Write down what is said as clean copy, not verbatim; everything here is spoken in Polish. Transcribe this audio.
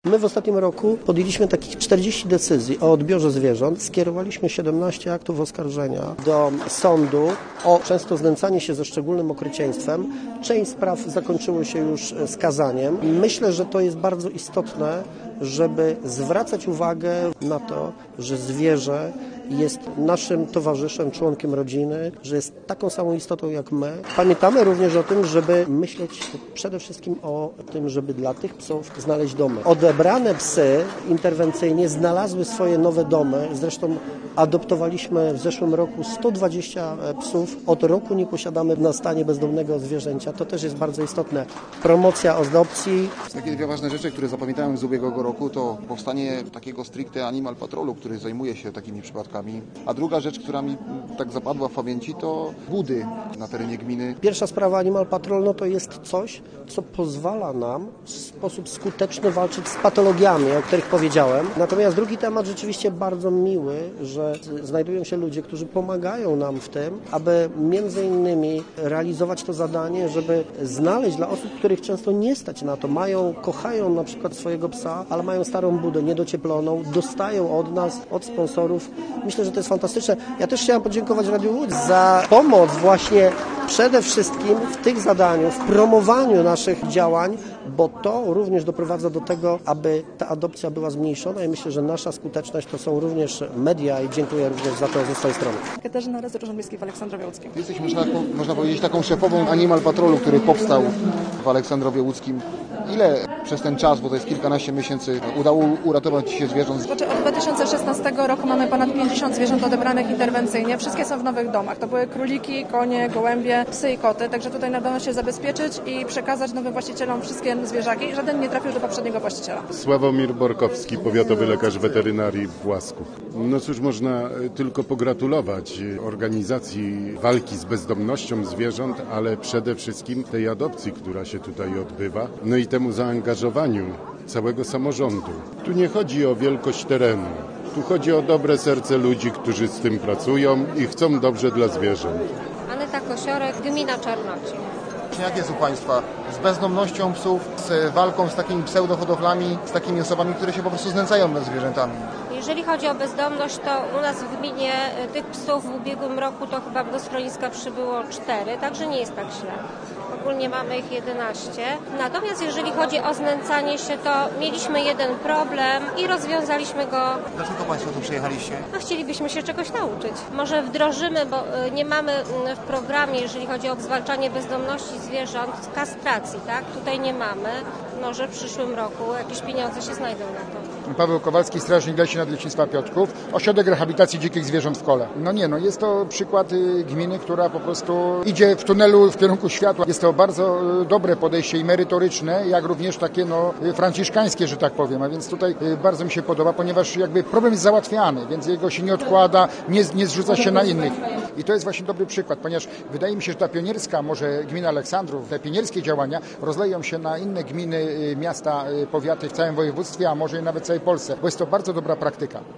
My w ostatnim roku podjęliśmy takich 40 decyzji o odbiorze zwierząt. Skierowaliśmy 17 aktów oskarżenia do sądu o często znęcanie się ze szczególnym okrucieństwem. Część spraw zakończyło się już skazaniem. Myślę, że to jest bardzo istotne, żeby zwracać uwagę na to, że zwierzę jest naszym towarzyszem, członkiem rodziny, że jest taką samą istotą jak my. Pamiętamy również o tym, żeby myśleć przede wszystkim o tym, żeby dla tych psów znaleźć domy. Odebrane psy interwencyjnie znalazły swoje nowe domy. Zresztą adoptowaliśmy w zeszłym roku 120 psów. Od roku nie posiadamy na stanie bezdomnego zwierzęcia. To też jest bardzo istotne. Promocja adopcji. Takie dwie ważne rzeczy, które zapamiętałem z ubiegłego roku, to powstanie takiego stricte Animal Patrolu, który zajmuje się takimi przypadkami. A druga rzecz, która mi tak zapadła w pamięci, to budy na terenie gminy. Pierwsza sprawa Animal Patrol to jest coś, co pozwala nam w sposób skuteczny walczyć z patologiami, o których powiedziałem. Natomiast drugi temat rzeczywiście bardzo miły, że znajdują się ludzie, którzy pomagają nam w tym, aby między innymi realizować to zadanie, żeby znaleźć dla osób, których często nie stać na to, kochają na przykład swojego psa, ale mają starą budę niedocieploną, dostają od nas, od sponsorów. Myślę, że to jest fantastyczne. Ja też chciałem podziękować Radiu Łódź za pomoc właśnie przede wszystkim w tych zadaniu, w promowaniu naszych działań, bo to również doprowadza do tego, aby ta adopcja była zmniejszona i myślę, że nasza skuteczność to są również media i dziękuję również za to ze swojej strony. Katarzyna Rezer, Urząd Miejski w Aleksandrowie Łódzkim. Jesteś, można powiedzieć, taką szefową Animal Patrolu, który powstał w Aleksandrowie Łódzkim. Ile przez ten czas, bo to jest kilkanaście miesięcy, udało uratować się zwierząt? Znaczy, od 2016 roku mamy ponad 50 zwierząt odebranych interwencyjnie. Wszystkie są w nowych domach. To były króliki, konie, gołębie, psy i koty. Także tutaj należy się zabezpieczyć i przekazać nowym właścicielom wszystkie zwierzaki. Żaden nie trafił do poprzedniego właściciela. Sławomir Borkowski, powiatowy lekarz weterynarii w Łasku. No cóż, można tylko pogratulować organizacji walki z bezdomnością zwierząt, ale przede wszystkim tej adopcji, która się tutaj odbywa. No i temu zaangażowaniu całego samorządu. Tu nie chodzi o wielkość terenu. Tu chodzi o dobre serce ludzi, którzy z tym pracują i chcą dobrze dla zwierząt. Aneta Kosiorek, gmina Czarnoci. Jak jest u Państwa z bezdomnością psów, z walką z takimi pseudohodowlami, z takimi osobami, które się po prostu znęcają nad zwierzętami? Jeżeli chodzi o bezdomność, to u nas w gminie tych psów w ubiegłym roku to chyba do schroniska przybyło 4, także nie jest tak źle. Ogólnie mamy ich 11. Natomiast jeżeli chodzi o znęcanie się, to mieliśmy jeden problem i rozwiązaliśmy go. Dlaczego Państwo tu przyjechaliście? No, chcielibyśmy się czegoś nauczyć. Może wdrożymy, bo nie mamy w programie, jeżeli chodzi o zwalczanie bezdomności zwierząt, kastracji, tak? Tutaj nie mamy. Może w przyszłym roku jakieś pieniądze się znajdą na to. Paweł Kowalski, strażnik leśny Nadleśnictwa Piotrków, ośrodek rehabilitacji dzikich zwierząt w Kole. Jest to przykład gminy, która po prostu idzie w tunelu w kierunku światła. Jest to bardzo dobre podejście i merytoryczne, jak również takie franciszkańskie, że tak powiem. A więc tutaj bardzo mi się podoba, ponieważ jakby problem jest załatwiany, więc jego się nie odkłada, nie zrzuca się na innych. I to jest właśnie dobry przykład, ponieważ wydaje mi się, że ta pionierska, może gmina Aleksandrów, te pionierskie działania rozleją się na inne gminy, miasta, powiaty w całym województwie, a może i nawet w całej Polsce, bo jest to bardzo dobra praktyka.